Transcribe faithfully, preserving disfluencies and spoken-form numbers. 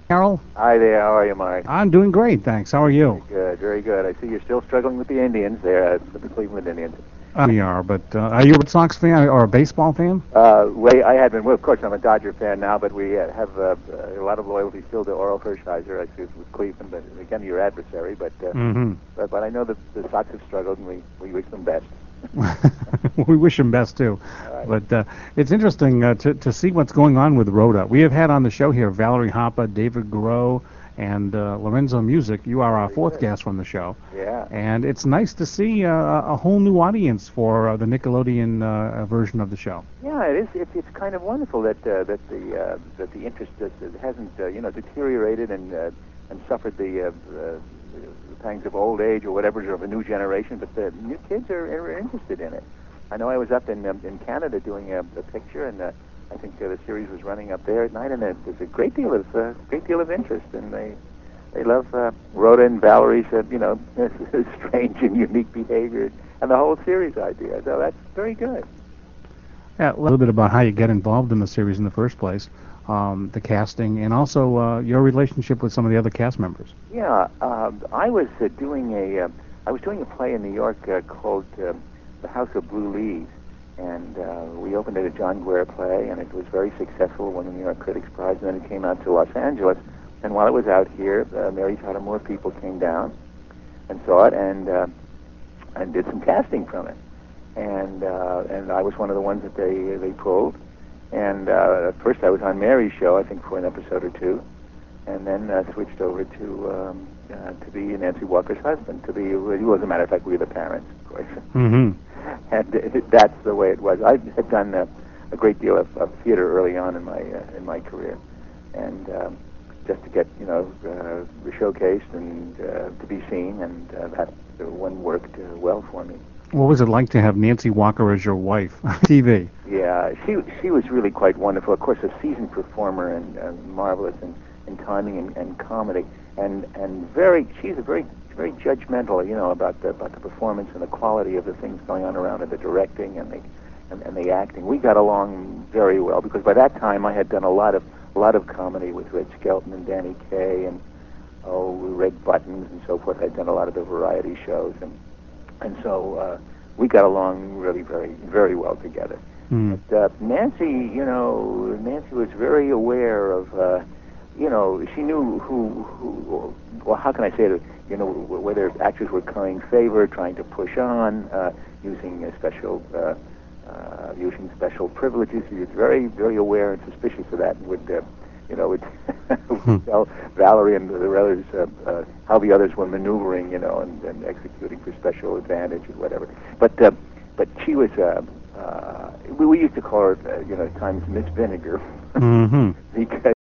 Carol? Hi there, how are you, Mark? I'm doing great, thanks. How are you? Good, very good. I see you're still struggling with the Indians there, uh, with the Cleveland Indians. Uh, we are, but uh, are you a Red Sox fan or a baseball fan? Uh, well, I had been, well, of course, I'm a Dodger fan now, but we uh, have uh, a lot of loyalty still to Oral Hershiser, I see, with Cleveland, but again, your adversary, but, uh, Mm-hmm. but but I know that the Sox have struggled, and we, we wish them best. We wish him best, too. Right. But uh, it's interesting uh, to, to see what's going on with Rhoda. We have had on the show here Valerie Hoppe, David Garreau, and uh, Lorenzo Music. You are our Very fourth good. guest from the show. Yeah. And it's nice to see uh, a whole new audience for uh, the Nickelodeon uh, version of the show. Yeah, it is. It's, it's kind of wonderful that uh, that the uh, that the interest uh, hasn't uh, you know deteriorated and uh, and suffered the, uh, uh, the pangs of old age or whatever of a new generation. But the new kids are, are interested in it. I know I was up in um, in Canada doing a, a picture, and uh, I think uh, the series was running up there at night, and uh, there's a great deal of uh, great deal of interest, and they they love uh, Rhoda and Valerie's uh, you know strange and unique behavior and the whole series idea. So that's very good. Yeah, a little bit about how you get involved in the series in the first place, um, the casting, and also uh, your relationship with some of the other cast members. Yeah, uh, I was uh, doing a uh, I was doing a play in New York uh, called uh, The House of Blue Leaves, and uh, we opened at a John Guare play, and it was very successful, won the New York Critics Prize, and then it came out to Los Angeles. And while it was out here, uh, Mary Tyler Moore people came down and saw it, and uh, and did some casting from it. And uh, and I was one of the ones that they they pulled. And uh, at first I was on Mary's show, I think for an episode or two, and then uh, switched over to um, uh, to be Nancy Walker's husband. To be, well, as a matter of fact, we were the parents, of course. Mm-hmm. And it, that's the way it was. I had done uh, a great deal of, of theater early on in my uh, in my career, and um, just to get you know uh, showcased and uh, to be seen, and uh, that uh, one worked uh, well for me. What was it like to have Nancy Walker as your wife on T V? Yeah, she she was really quite wonderful. Of course, a seasoned performer and uh, marvelous in, in timing and, and comedy, and and very she's a very very judgmental, you know, about the about the performance and the quality of the things going on around it, the directing and the and, and the acting. We got along very well because by that time I had done a lot of a lot of comedy with Red Skelton and Danny Kaye and oh Red Buttons and so forth. I'd done a lot of the variety shows, and and so uh, we got along really very very well together. Mm. But, uh, Nancy, you know, Nancy was very aware of, uh, you know, she knew who, who, well, how can I say it, you know, whether actors were currying favor, trying to push on, uh, using a special, uh, uh, using special privileges. She was very, very aware and suspicious of that, and would, uh, you know, would, would tell Valerie and the others uh, uh, how the others were maneuvering, you know, and, and executing for special advantage and whatever. But, uh, but she was. Uh, Uh, we, we used to call her, uh, you know, at times Miss Vinegar, Mm-hmm. because